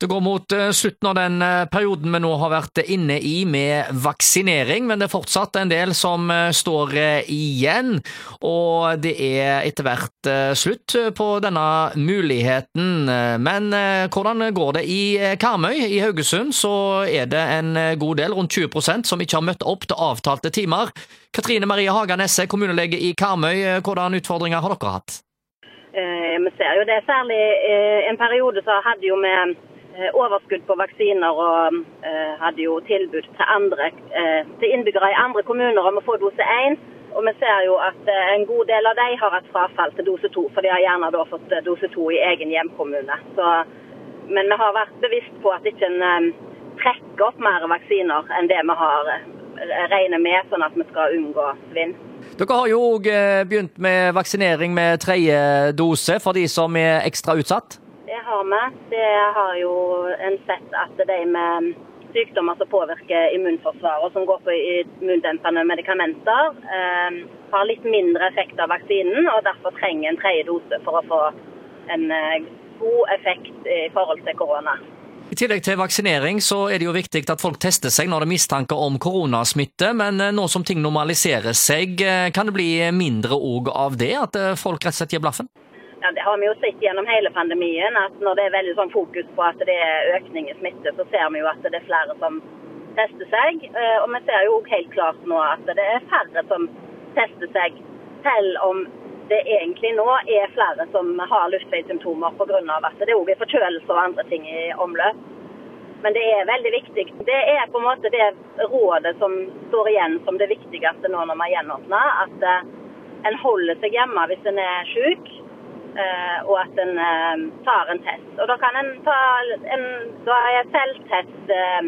Det går mot slutten av den perioden vi nå har vært inne i med vaksinering, men det er fortsatt en del som står igjen, og det er etter hvert slutt på denne muligheten. Men hvordan går det i Karmøy? I Haugesund så er det en god del, rundt 20% som ikke har møtt opp til avtalte timer. Katrine Marie Haga Nesse, kommunelege i Karmøy, hvordan utfordringer har dere hatt? Vi ser jo det særlig en periode så hadde jo med overskudd på vaksiner og hadde jo tilbud til innbyggere i andre kommuner om å få dose 1. Og vi ser jo at en god del av dem har hatt frafall til dose 2, for de har gjerne da fått dose 2 i egen hjemkommune. Men vi har vært bevisst på at ikke en trekker opp mer vaksiner enn det vi har regnet med, sånn at vi skal unngå svinn. Dere har jo også begynt med vaksinering med 3. dose for de som er ekstra utsatt. Det har vi. Det har jo en sett at de med sykdommer som påvirker immunforsvaret, og som går på immundempende medikamenter, har litt mindre effekt av vaksinen, og derfor trenger en 3. dose for å få en god effekt i forhold til korona. I tillegg til vaksinering så er det jo viktig at folk tester seg når det er mistanke om koronasmitte, men nå som ting normaliserer seg, kan det bli mindre av det, at folk rett og slett gir blaffen? Ja, det har vi jo sett gjennom hele pandemien, at når det er veldig sånn fokus på at det er økning i smitte, så ser vi jo at det er flere som tester seg. Og vi ser jo helt klart nå at det er færre som tester seg, selv om det egentlig nå er flere som har luftveissymptomer på grunn av at det også er forkjølelse og andre ting i omløp. Men det er veldig viktig. Det er på en måte det rådet som står igjen som det viktigste nå når man gjenåpner, at en holder seg hjemme hvis en er syk, og at en tar en test. Og da kan en ta en selvtest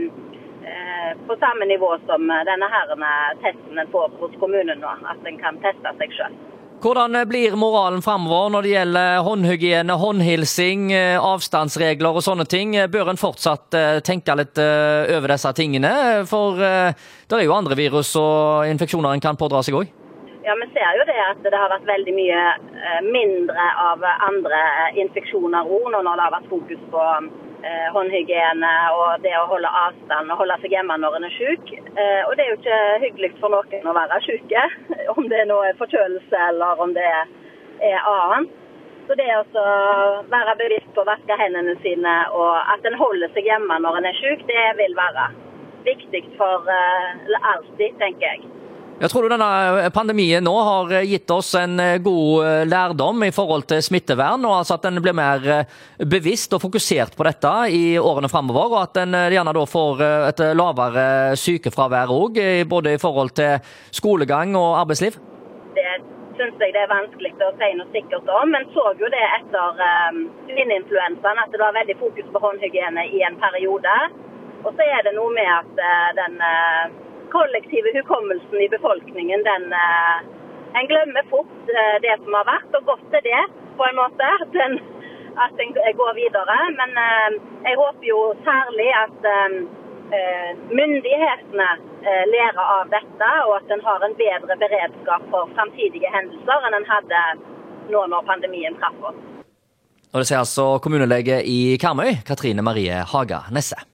på samme nivå som denne testen en får hos kommunen nå, at en kan teste seg selv. Hvordan blir moralen fremover når det gjelder håndhygiene, håndhilsing, avstandsregler og sånne ting? Bør en fortsatt tenke litt over disse tingene? For det er jo andre virus og infeksjoner en kan pådra seg også. Ja, vi ser jo det at det har vært veldig mye mindre av andre infeksjoner nå når det har vært fokus på håndhygiene og det å holde avstand og holde seg hjemme når en er syk. Og det er jo ikke hyggelig for noen å være syke, om det nå er forkjølelse eller om det er annet. Så det å være bevisst på å vaske hendene sine og at en holder seg hjemme når en er syk, det vil være viktig for alltid, tenker jeg. Jeg tror denne pandemien nå har gitt oss en god lærdom i forhold til smittevern, og altså at en blir mer bevisst og fokusert på dette i årene fremover, og at en gjerne da får et lavere sykefravær også, både i forhold til skolegang og arbeidsliv. Det synes jeg det er vanskelig å si noe sikkert om, men så jo det etter svineinfluensaen at det var veldig fokus på håndhygiene i en periode, og så er det noe med at den kollektive hukommelsen i befolkningen, en glemmer fort det som har vært, og godt til det, på en måte, at den går videre. Men jeg håper jo særlig at myndighetene lærer av dette, og at den har en bedre beredskap for fremtidige hendelser enn den hadde nå når pandemien traff oss. Og det sier altså kommunelege i Karmøy, Katrine Marie Haga Nesse.